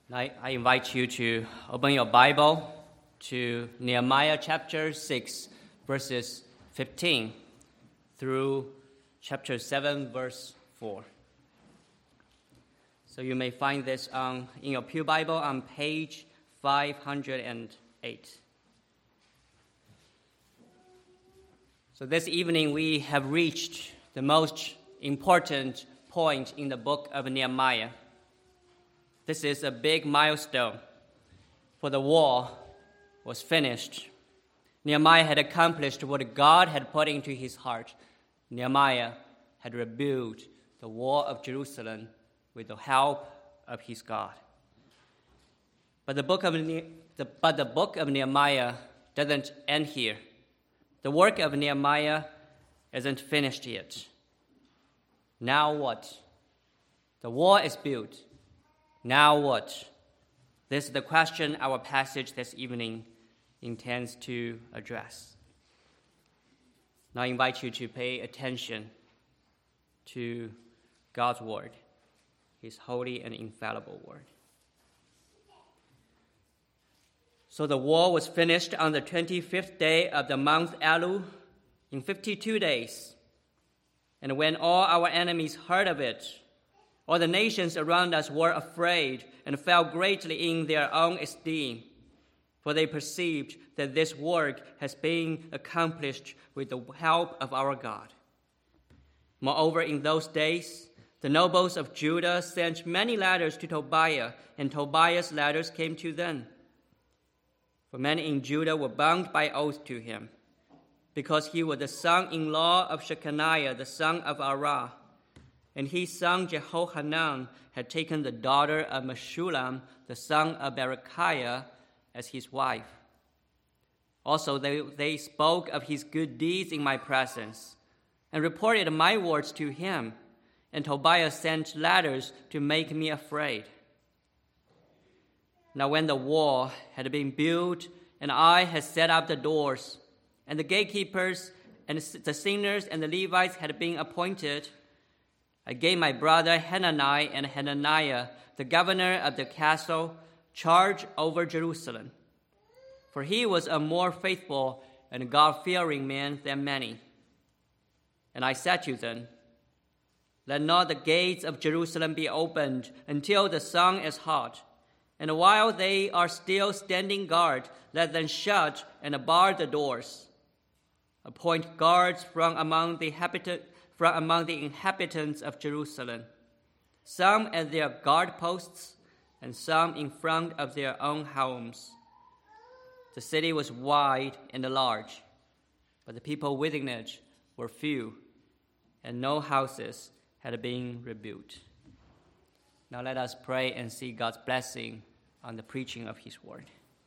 I invite you to open your Bible to Nehemiah chapter 6, verses 15 through chapter 7, verse 4. So you may find this in your Pew Bible on page 508. So this evening we have reached the most important point in the book of Nehemiah. This is a big milestone, for the wall was finished. Nehemiah had accomplished what God had put into his heart. Nehemiah had rebuilt the wall of Jerusalem with the help of his God. But the book of Nehemiah doesn't end here. The work of Nehemiah isn't finished yet. Now what? The wall is built. Now what? This is the question our passage this evening intends to address. Now I invite you to pay attention to God's word, his holy and infallible word. So the wall was finished on the 25th day of the month Elul in 52 days. And when all our enemies heard of it, all the nations around us were afraid and fell greatly in their own esteem, for they perceived that this work has been accomplished with the help of our God. Moreover, in those days, the nobles of Judah sent many letters to Tobiah, and Tobiah's letters came to them. For many in Judah were bound by oath to him, because he was the son-in-law of Shechaniah, the son of Arah, and his son Jehohanan had taken the daughter of Meshullam, the son of Berechiah, as his wife. Also they spoke of his good deeds in my presence, and reported my words to him, and Tobiah sent letters to make me afraid. Now when the wall had been built, and I had set up the doors, and the gatekeepers and the singers and the Levites had been appointed, I gave my brother Hanani and Hananiah, the governor of the castle, charge over Jerusalem. For he was a more faithful and God-fearing man than many. And I said to them, let not the gates of Jerusalem be opened until the sun is hot. And while they are still standing guard, let them shut and bar the doors. Appoint guards from among the inhabitants of Jerusalem, some at their guard posts, and some in front of their own homes. The city was wide and large, but the people within it were few, and no houses had been rebuilt. Now let us pray and seek God's blessing on the preaching of his word.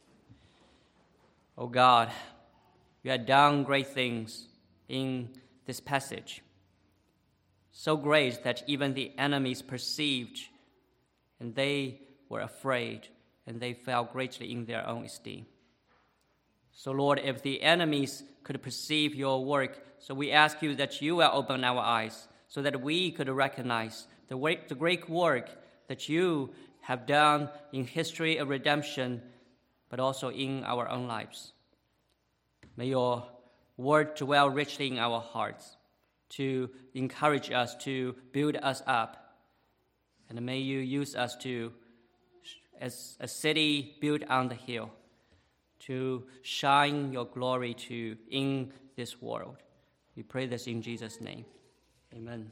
O God, you have done great things in this passage, so great that even the enemies perceived, and they were afraid, and they fell greatly in their own esteem. So Lord, if the enemies could perceive your work, so we ask you that you will open our eyes, so that we could recognize the great work that you have done in history of redemption, but also in our own lives. May your word dwell richly in our hearts to encourage us, to build us up. And may you use us as a city built on the hill, to shine your glory in this world. We pray this in Jesus' name. Amen.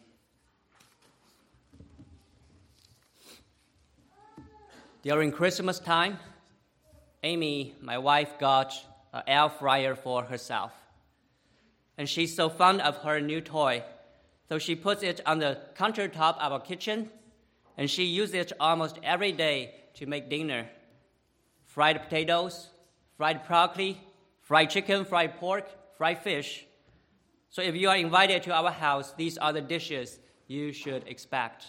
During Christmas time, Amy, my wife, got an air fryer for herself. And she's so fond of her new toy, so she puts it on the countertop of our kitchen, and she uses it almost every day to make dinner. Fried potatoes, fried broccoli, fried chicken, fried pork, fried fish. So if you are invited to our house, these are the dishes you should expect.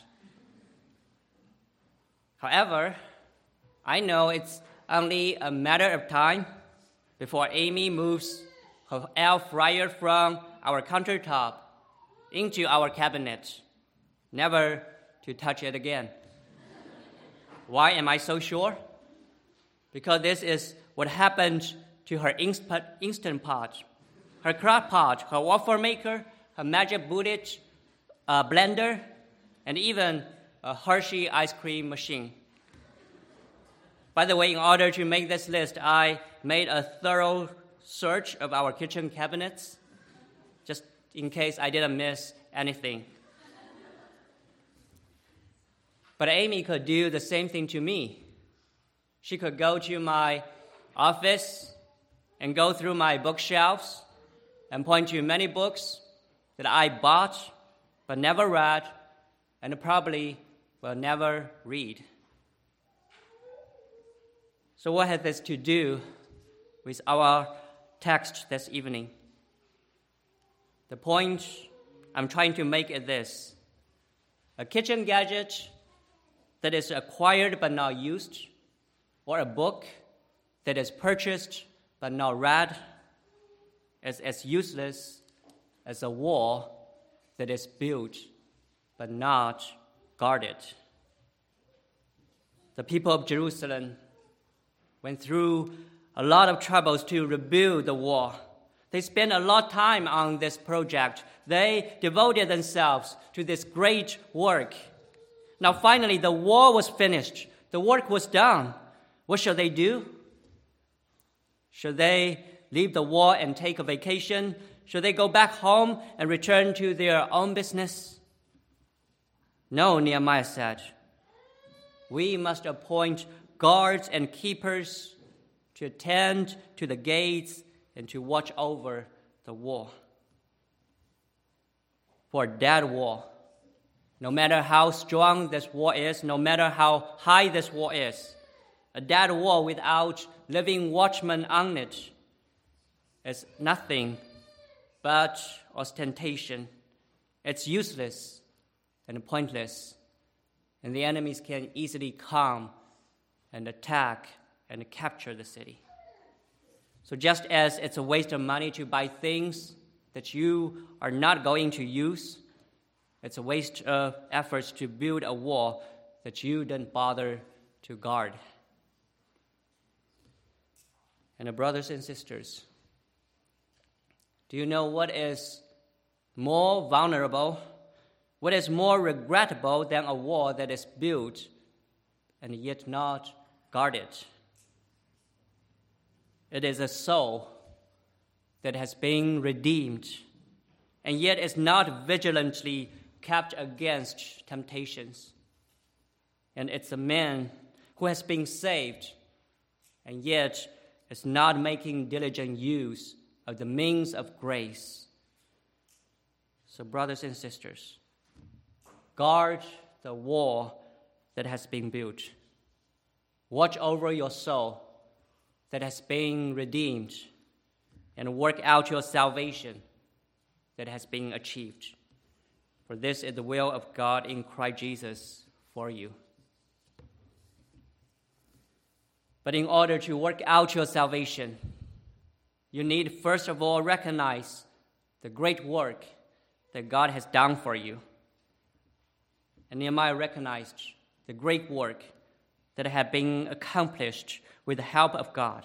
However, I know it's only a matter of time before Amy moves her air fryer from our countertop into our cabinet, never to touch it again. Why am I so sure? Because this is what happened to her Instant Pot, her crock pot, her waffle maker, her Magic Bullet blender, and even a Hershey ice cream machine. By the way, in order to make this list, I made a thorough search of our kitchen cabinets, just in case I didn't miss anything. But Amy could do the same thing to me. She could go to my office and go through my bookshelves and point to many books that I bought but never read and probably will never read. So what has this to do with our text this evening? The point I'm trying to make is this: a kitchen gadget that is acquired but not used, or a book that is purchased but not read, is as useless as a wall that is built but not guarded. The people of Jerusalem went through a lot of troubles to rebuild the wall. They spent a lot of time on this project. They devoted themselves to this great work. Now finally, the wall was finished. The work was done. What should they do? Should they leave the wall and take a vacation? Should they go back home and return to their own business? No, Nehemiah said. We must appoint guards and keepers to attend to the gates and to watch over the wall. For that wall, no matter how strong this wall is, no matter how high this wall is, a dead wall without living watchmen on it is nothing but ostentation. It's useless and pointless, and the enemies can easily come and attack and capture the city. So just as it's a waste of money to buy things that you are not going to use, it's a waste of efforts to build a wall that you didn't bother to guard. And brothers and sisters, do you know what is more vulnerable, what is more regrettable than a wall that is built and yet not guarded? It is a soul that has been redeemed and yet is not vigilantly kept against temptations. And it's a man who has been saved and yet is not making diligent use of the means of grace. So, brothers and sisters, guard the wall that has been built. Watch over your soul that has been redeemed, and work out your salvation that has been achieved. For this is the will of God in Christ Jesus for you. But in order to work out your salvation, you need first of all recognize the great work that God has done for you. And Nehemiah recognized the great work that had been accomplished with the help of God.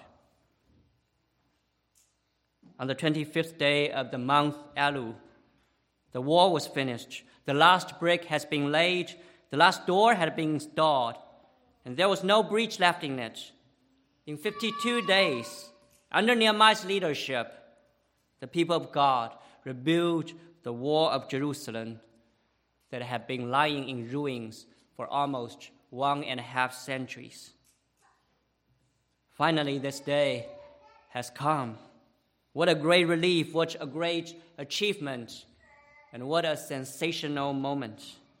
On the 25th day of the month Elul, the wall was finished. The last brick has been laid. The last door had been installed. And there was no breach left in it. In 52 days, under Nehemiah's leadership, the people of God rebuilt the wall of Jerusalem that had been lying in ruins for almost 1.5 centuries. Finally, this day has come. What a great relief, what a great achievement, and what a sensational moment.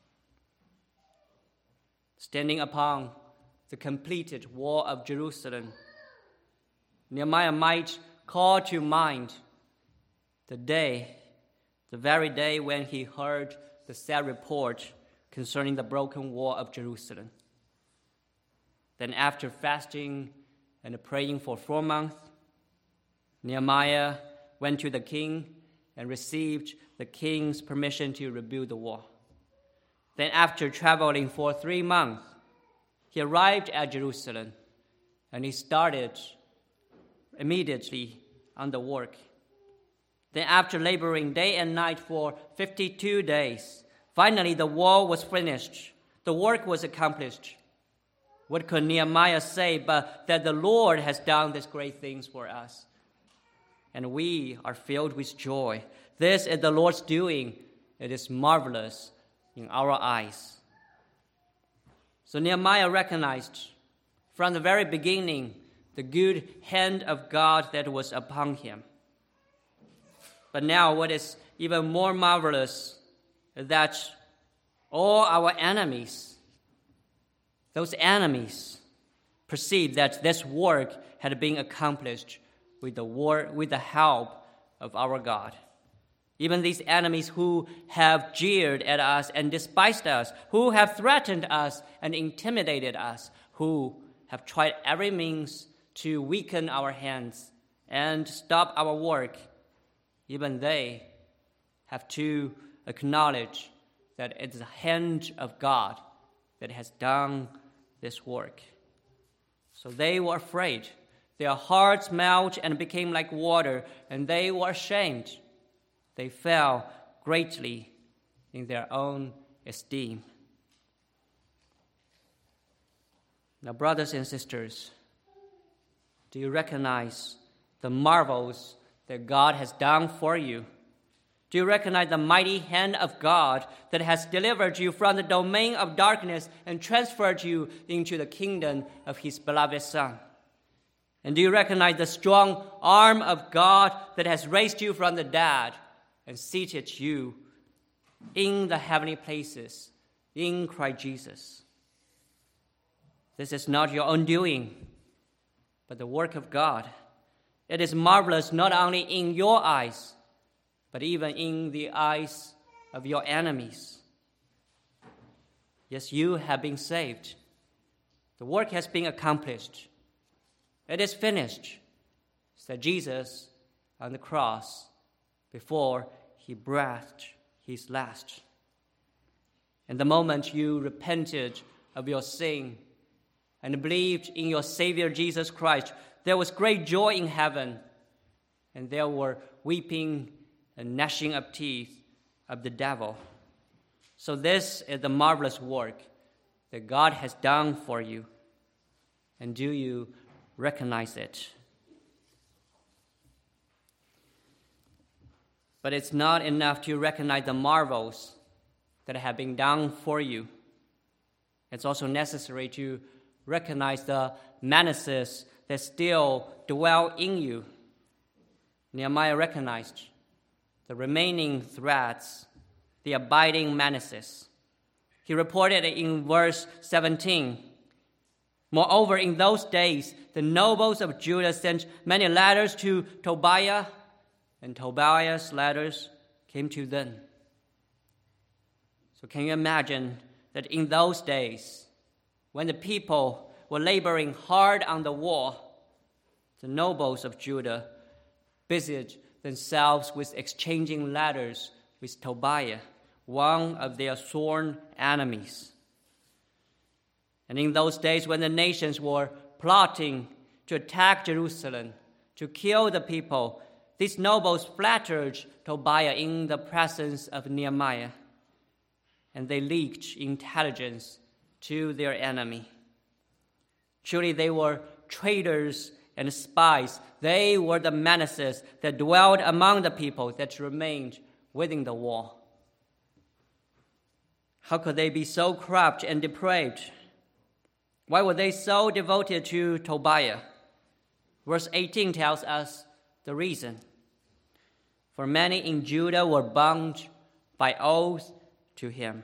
Standing upon the completed wall of Jerusalem, Nehemiah might call to mind the very day when he heard the sad report concerning the broken wall of Jerusalem. Then after fasting and praying for 4 months, Nehemiah went to the king and received the king's permission to rebuild the wall. Then after traveling for 3 months, he arrived at Jerusalem, and he started immediately on the work. Then after laboring day and night for 52 days, finally the wall was finished. The work was accomplished. What could Nehemiah say but that the Lord has done these great things for us? And we are filled with joy. This is the Lord's doing. It is marvelous in our eyes. So Nehemiah recognized from the very beginning the good hand of God that was upon him. But now what is even more marvelous is that all our enemies, those enemies, perceived that this work had been accomplished with the help of our God. Even these enemies who have jeered at us and despised us, who have threatened us and intimidated us, who have tried every means to weaken our hands and stop our work, even they have to acknowledge that it's the hand of God that has done this work. So they were afraid. Their hearts melted and became like water, and they were ashamed. They fell greatly in their own esteem. Now, brothers and sisters, do you recognize the marvels that God has done for you? Do you recognize the mighty hand of God that has delivered you from the domain of darkness and transferred you into the kingdom of his beloved Son? And do you recognize the strong arm of God that has raised you from the dead and seated you in the heavenly places in Christ Jesus? This is not your own doing, but the work of God. It is marvelous not only in your eyes, but even in the eyes of your enemies. Yes, you have been saved. The work has been accomplished. It is finished, said Jesus on the cross before he breathed his last. And the moment you repented of your sin and believed in your Savior Jesus Christ, there was great joy in heaven, and there were weeping and gnashing of teeth of the devil. So this is the marvelous work that God has done for you. And do you recognize it? But it's not enough to recognize the marvels that have been done for you. It's also necessary to recognize the menaces that still dwell in you. Nehemiah recognized the remaining threats, the abiding menaces. He reported in verse 17, "Moreover, in those days, the nobles of Judah sent many letters to Tobiah, and Tobiah's letters came to them." So can you imagine that in those days, when the people were laboring hard on the wall, the nobles of Judah busied themselves with exchanging letters with Tobiah, one of their sworn enemies. And in those days when the nations were plotting to attack Jerusalem, to kill the people, these nobles flattered Tobiah in the presence of Nehemiah, and they leaked intelligence to their enemy. Surely they were traitors and spies. They were the menaces that dwelled among the people that remained within the wall. How could they be so corrupt and depraved? Why were they so devoted to Tobiah? Verse 18 tells us the reason. For many in Judah were bound by oath to him.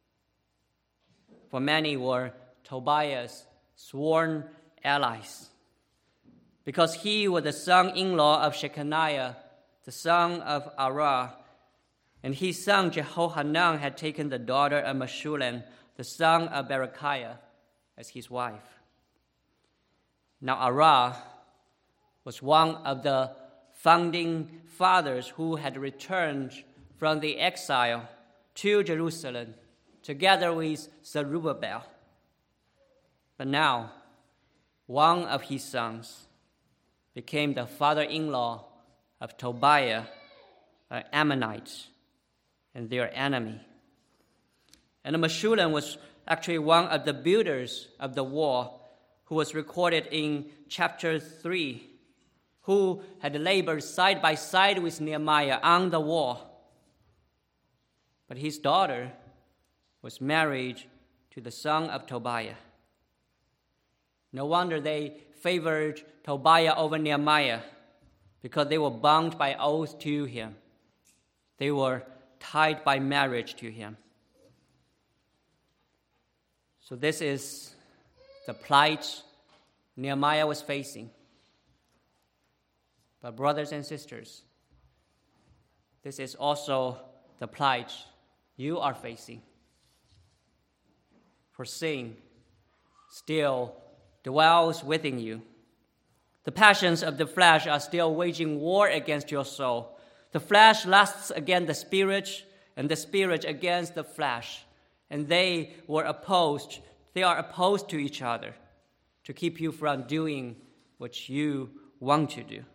For many were Tobiah's sworn allies, because he was the son-in-law of Shechaniah, the son of Arah, and his son Jehohanan had taken the daughter of Meshullam, the son of Berechiah, as his wife. Now Arah was one of the founding fathers who had returned from the exile to Jerusalem together with Zerubbabel. But now, one of his sons became the father-in-law of Tobiah, an Ammonite, and their enemy. And Meshullam was actually one of the builders of the wall, who was recorded in chapter 3, who had labored side by side with Nehemiah on the wall. But his daughter was married to the son of Tobiah. No wonder they favored Tobiah over Nehemiah, because they were bound by oath to him. They were tied by marriage to him. So this is the plight Nehemiah was facing. But brothers and sisters, this is also the plight you are facing. For sin still dwells within you. The passions of the flesh are still waging war against your soul. The flesh lusts against the spirit, and the spirit against the flesh. And they are opposed to each other to keep you from doing what you want to do.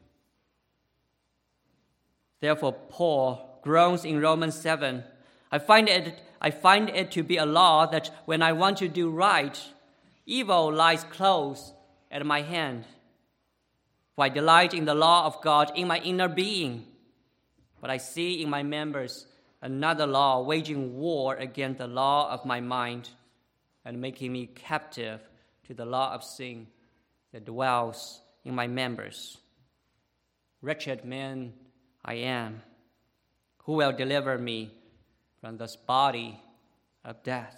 Therefore, Paul groans in Romans 7, I find it to be a law that when I want to do right, evil lies close at my hand. For I delight in the law of God in my inner being, but I see in my members another law waging war against the law of my mind and making me captive to the law of sin that dwells in my members. Wretched man I am. Who will deliver me from this body of death?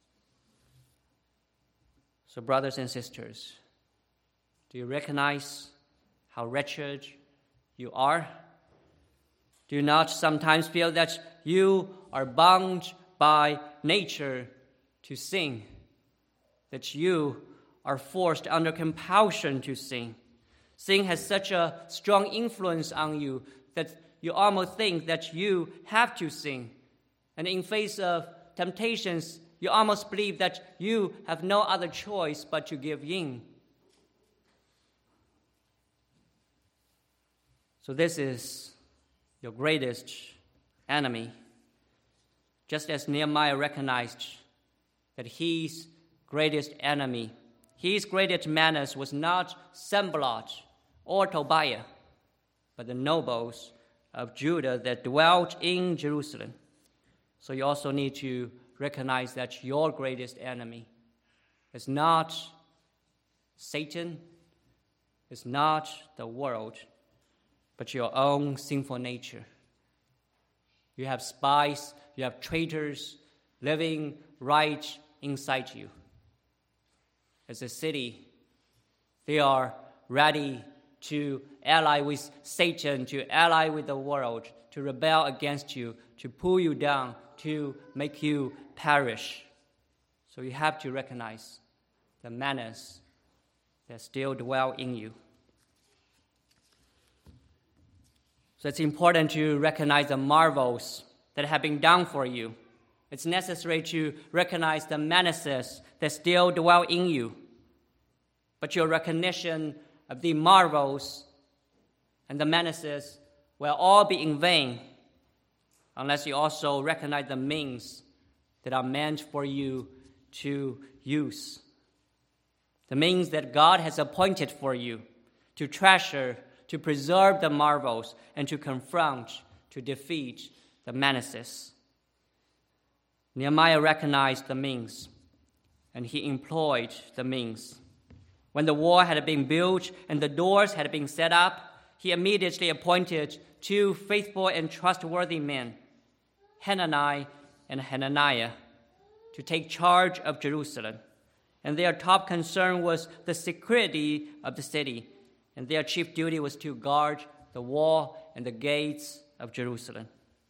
So, brothers and sisters, do you recognize how wretched you are? Do you not sometimes feel that you are bound by nature to sin? That you are forced under compulsion to sin? Sin has such a strong influence on you that you almost think that you have to sin. And in face of temptations, you almost believe that you have no other choice but to give in. So this is your greatest enemy. Just as Nehemiah recognized that his greatest enemy, his greatest menace was not Sanballat or Tobiah, but the nobles of Judah that dwelt in Jerusalem. So you also need to recognize that your greatest enemy is not Satan, is not the world, but your own sinful nature. You have spies, you have traitors living right inside you. As a city, they are ready to ally with Satan, to ally with the world, to rebel against you, to pull you down, to make you perish. So you have to recognize the menace that still dwell in you. So it's important to recognize the marvels that have been done for you. It's necessary to recognize the menaces that still dwell in you. But your recognition of the marvels and the menaces will all be in vain unless you also recognize the means that are meant for you to use. The means that God has appointed for you to treasure, to preserve the marvels, and to confront, to defeat the menaces. Nehemiah recognized the means, and he employed the means. When the wall had been built and the doors had been set up, he immediately appointed 2 faithful and trustworthy men, Hanani and Hananiah, to take charge of Jerusalem. And their top concern was the security of the city, and their chief duty was to guard the wall and the gates of Jerusalem.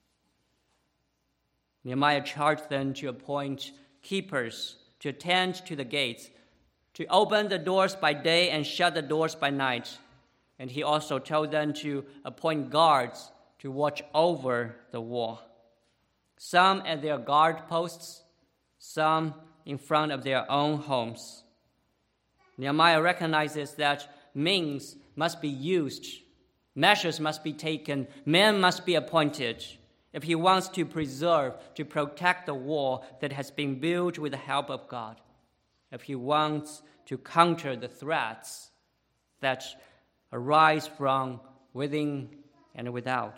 Nehemiah charged them to appoint keepers to attend to the gates, to open the doors by day and shut the doors by night. And he also told them to appoint guards to watch over the wall, some at their guard posts, some in front of their own homes. Nehemiah recognizes that means must be used, measures must be taken, men must be appointed if he wants to preserve, to protect the wall that has been built with the help of God, if he wants to counter the threats that arise from within and without.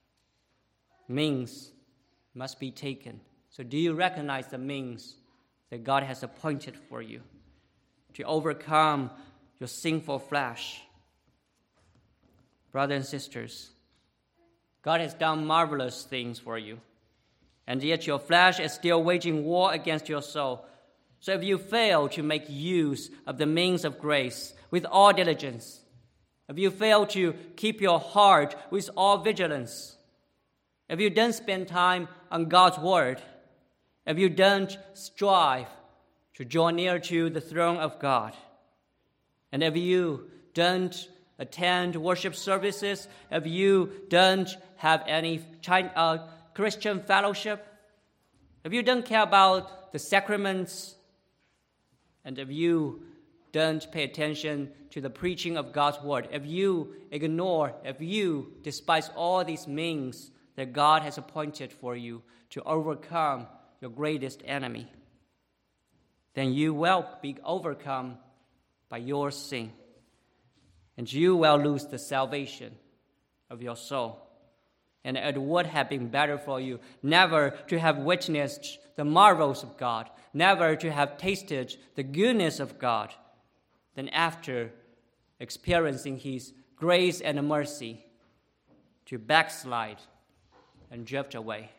Means must be taken. So do you recognize the means that God has appointed for you to overcome your sinful flesh? Brothers and sisters, God has done marvelous things for you, and yet your flesh is still waging war against your soul. So if you fail to make use of the means of grace with all diligence, if you fail to keep your heart with all vigilance, if you don't spend time on God's word, if you don't strive to draw near to the throne of God, and if you don't attend worship services, if you don't have any Christian fellowship, if you don't care about the sacraments, and if you don't pay attention to the preaching of God's word, if you ignore, if you despise all these means that God has appointed for you to overcome your greatest enemy, then you will be overcome by your sin, and you will lose the salvation of your soul. And it would have been better for you never to have witnessed the marvels of God, never to have tasted the goodness of God, than after experiencing His grace and mercy to backslide and drift away.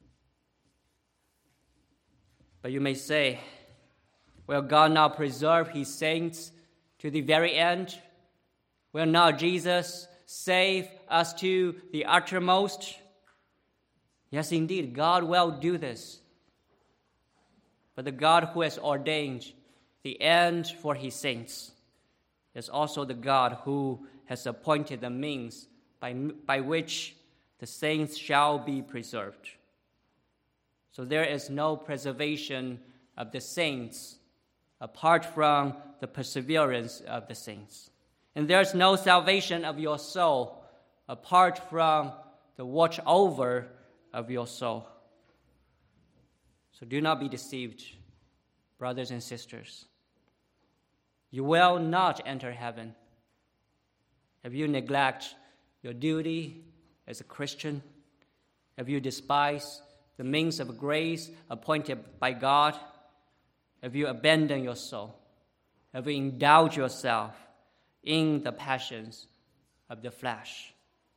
But you may say, will God now preserve His saints to the very end? Will not Jesus save us to the uttermost? Yes, indeed, God will do this. But the God who has ordained the end for His saints is also the God who has appointed the means by which the saints shall be preserved. So there is no preservation of the saints apart from the perseverance of the saints. And there's no salvation of your soul apart from the watch over of your soul. So do not be deceived, brothers and sisters. You will not enter heaven if you neglect your duty as a Christian, if you despise the means of grace appointed by God, if you abandon your soul, if you indulge yourself in the passions of the flesh.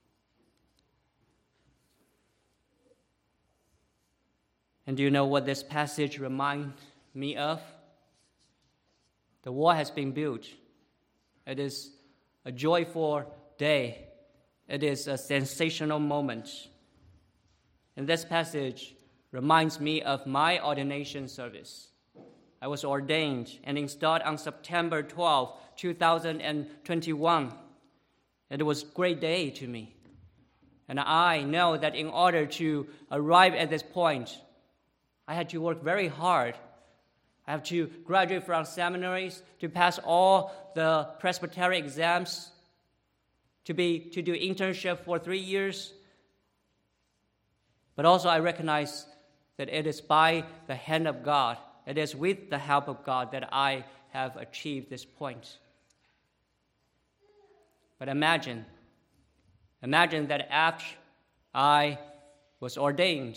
And do you know what this passage reminds me of? The wall has been built. It is a joyful day. It is a sensational moment. And this passage reminds me of my ordination service. I was ordained and installed on September 12, 2021. It was a great day to me. And I know that in order to arrive at this point, I had to work very hard. I have to graduate from seminaries, to pass all the presbytery exams, to do internship for 3 years. But also I recognize that it is by the hand of God, it is with the help of God that I have achieved this point. But imagine that after I was ordained,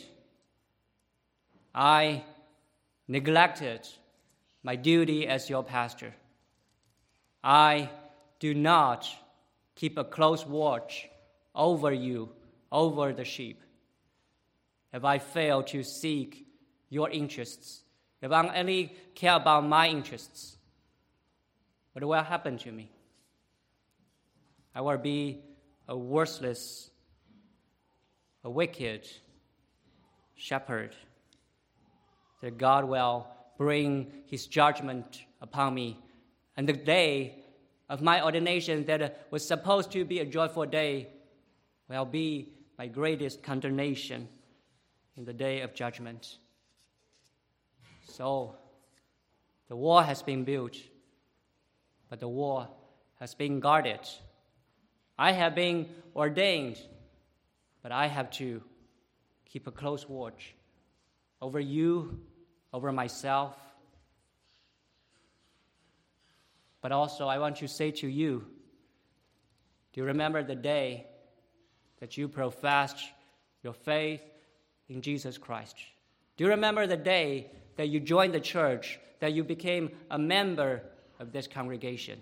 I neglected my duty as your pastor. I do not keep a close watch over you, over the sheep. If I fail to seek your interests, if I only care about my interests, what will happen to me? I will be a worthless, a wicked shepherd, that God will bring His judgment upon me. And the day of my ordination that was supposed to be a joyful day will be my greatest condemnation in the day of judgment. So, the wall has been built. but the wall has been guarded. I have been ordained, but I have to keep a close watch over you, over myself. But also, I want to say to you, do you remember the day that you professed your faith in Jesus Christ? Do you remember the day that you joined the church, that you became a member of this congregation?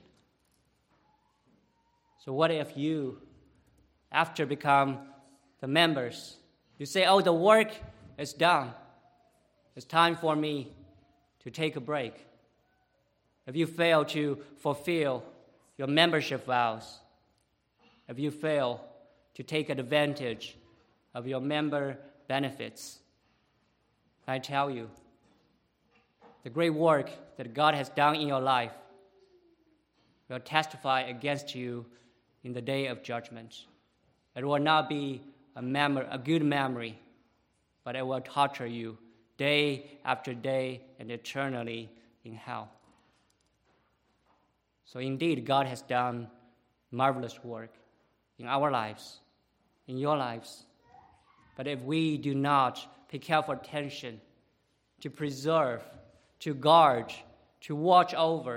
So what if you, after become the members, you say, oh, the work is done. It's time for me to take a break. If you fail to fulfill your membership vows, if you fail to take advantage of your member benefits, I tell you, the great work that God has done in your life will testify against you in the day of judgment. It will not be a good memory, but it will torture you day after day and eternally in hell. So indeed, God has done marvelous work in our lives, in your lives. But if we do not pay careful attention to preserve, to guard, to watch over,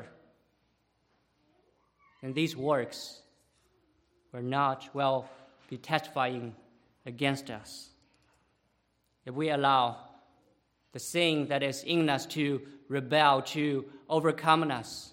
then these works will be testifying against us. If we allow the sin that is in us to rebel, to overcome us,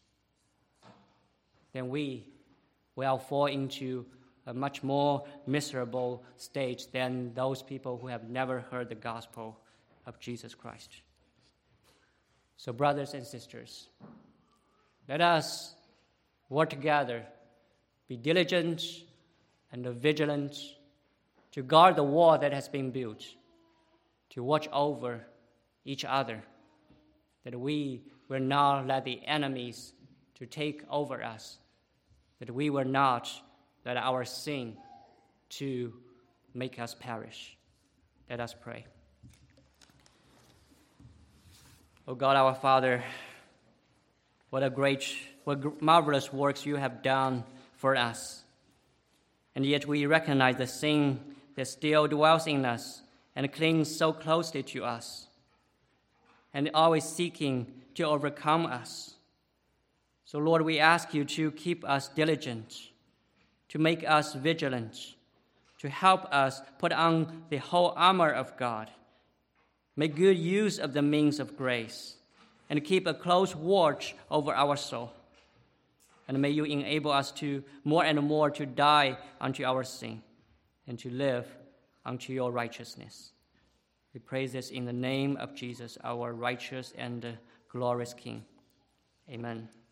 then we will fall into a much more miserable state than those people who have never heard the gospel of Jesus Christ. So, brothers and sisters, let us work together, be diligent and vigilant to guard the wall that has been built, to watch over each other, that we will not let the enemies to take over us, that we will not let our sin to make us perish. Let us pray. Oh God, our Father, what marvelous works you have done for us. And yet we recognize the sin that still dwells in us and clings so closely to us, and always seeking to overcome us. So Lord, we ask you to keep us diligent, to make us vigilant, to help us put on the whole armor of God, make good use of the means of grace, and keep a close watch over our soul. And may you enable us to more and more to die unto our sin and to live unto your righteousness. We praise this in the name of Jesus, our righteous and glorious King. Amen.